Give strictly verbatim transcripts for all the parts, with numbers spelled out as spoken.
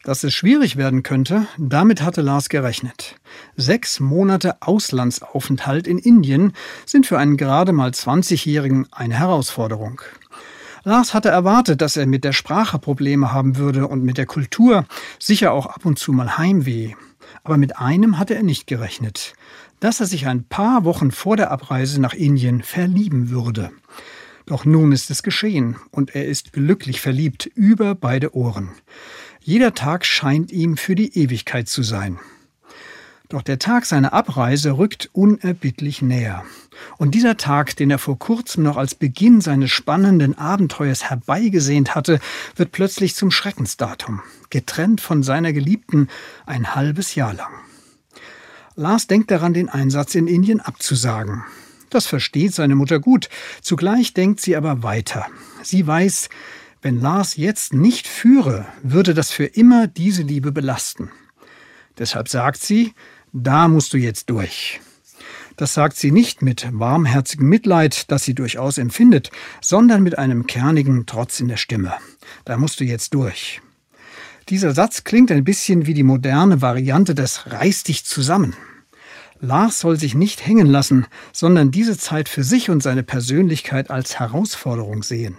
Dass es schwierig werden könnte, damit hatte Lars gerechnet. Sechs Monate Auslandsaufenthalt in Indien sind für einen gerade mal zwanzigjährigen eine Herausforderung. Lars hatte erwartet, dass er mit der Sprache Probleme haben würde und mit der Kultur, sicher auch ab und zu mal Heimweh. Aber mit einem hatte er nicht gerechnet, dass er sich ein paar Wochen vor der Abreise nach Indien verlieben würde. Doch nun ist es geschehen und er ist glücklich verliebt über beide Ohren. Jeder Tag scheint ihm für die Ewigkeit zu sein. Doch der Tag seiner Abreise rückt unerbittlich näher. Und dieser Tag, den er vor kurzem noch als Beginn seines spannenden Abenteuers herbeigesehnt hatte, wird plötzlich zum Schreckensdatum, getrennt von seiner Geliebten ein halbes Jahr lang. Lars denkt daran, den Einsatz in Indien abzusagen. Das versteht seine Mutter gut. Zugleich denkt sie aber weiter. Sie weiß, wenn Lars jetzt nicht führe, würde das für immer diese Liebe belasten. Deshalb sagt sie, da musst du jetzt durch. Das sagt sie nicht mit warmherzigem Mitleid, das sie durchaus empfindet, sondern mit einem kernigen Trotz in der Stimme. Da musst du jetzt durch. Dieser Satz klingt ein bisschen wie die moderne Variante des Reiß dich zusammen. Lars soll sich nicht hängen lassen, sondern diese Zeit für sich und seine Persönlichkeit als Herausforderung sehen.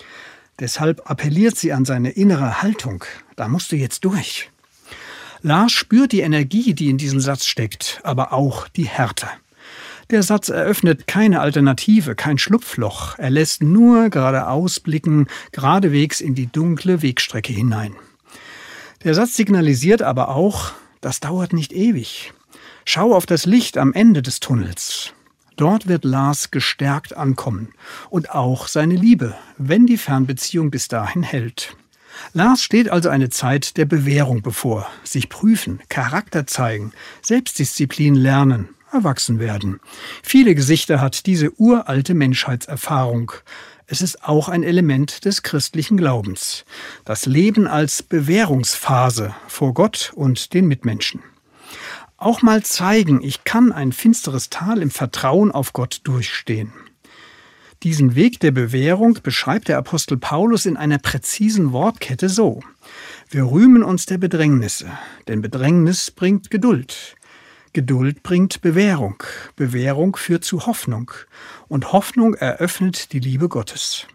Deshalb appelliert sie an seine innere Haltung. Da musst du jetzt durch. Lars spürt die Energie, die in diesem Satz steckt, aber auch die Härte. Der Satz eröffnet keine Alternative, kein Schlupfloch. Er lässt nur geradeaus blicken, geradewegs in die dunkle Wegstrecke hinein. Der Satz signalisiert aber auch, das dauert nicht ewig. Schau auf das Licht am Ende des Tunnels. Dort wird Lars gestärkt ankommen. Und auch seine Liebe, wenn die Fernbeziehung bis dahin hält. Lars steht also eine Zeit der Bewährung bevor. Sich prüfen, Charakter zeigen, Selbstdisziplin lernen, erwachsen werden. Viele Gesichter hat diese uralte Menschheitserfahrung. Es ist auch ein Element des christlichen Glaubens. Das Leben als Bewährungsphase vor Gott und den Mitmenschen. Auch mal zeigen, ich kann ein finsteres Tal im Vertrauen auf Gott durchstehen. Diesen Weg der Bewährung beschreibt der Apostel Paulus in einer präzisen Wortkette so. Wir rühmen uns der Bedrängnisse, denn Bedrängnis bringt Geduld. Geduld bringt Bewährung, Bewährung führt zu Hoffnung und Hoffnung eröffnet die Liebe Gottes.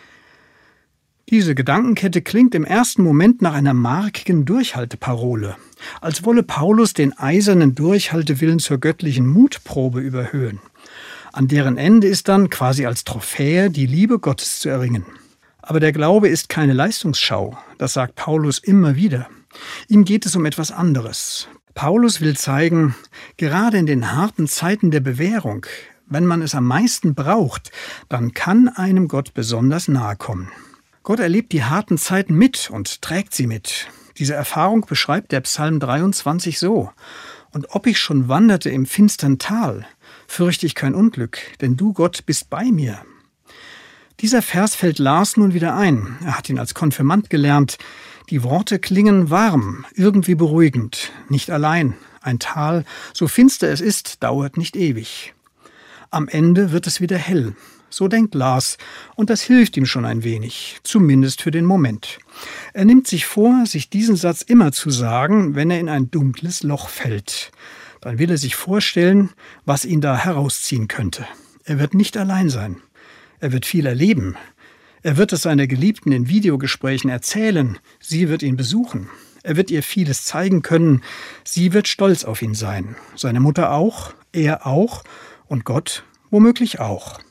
Diese Gedankenkette klingt im ersten Moment nach einer markigen Durchhalteparole, als wolle Paulus den eisernen Durchhaltewillen zur göttlichen Mutprobe überhöhen. An deren Ende ist dann quasi als Trophäe die Liebe Gottes zu erringen. Aber der Glaube ist keine Leistungsschau, das sagt Paulus immer wieder. Ihm geht es um etwas anderes. Paulus will zeigen, gerade in den harten Zeiten der Bewährung, wenn man es am meisten braucht, dann kann einem Gott besonders nahe kommen. Gott erlebt die harten Zeiten mit und trägt sie mit. Diese Erfahrung beschreibt der Psalm dreiundzwanzig so. Und ob ich schon wanderte im finstern Tal, fürchte ich kein Unglück, denn du, Gott, bist bei mir. Dieser Vers fällt Lars nun wieder ein. Er hat ihn als Konfirmand gelernt. Die Worte klingen warm, irgendwie beruhigend. Nicht allein. Ein Tal, so finster es ist, dauert nicht ewig. Am Ende wird es wieder hell. So denkt Lars, und das hilft ihm schon ein wenig, zumindest für den Moment. Er nimmt sich vor, sich diesen Satz immer zu sagen, wenn er in ein dunkles Loch fällt. Dann will er sich vorstellen, was ihn da herausziehen könnte. Er wird nicht allein sein. Er wird viel erleben. Er wird es seiner Geliebten in Videogesprächen erzählen. Sie wird ihn besuchen. Er wird ihr vieles zeigen können. Sie wird stolz auf ihn sein. Seine Mutter auch, er auch und Gott womöglich auch.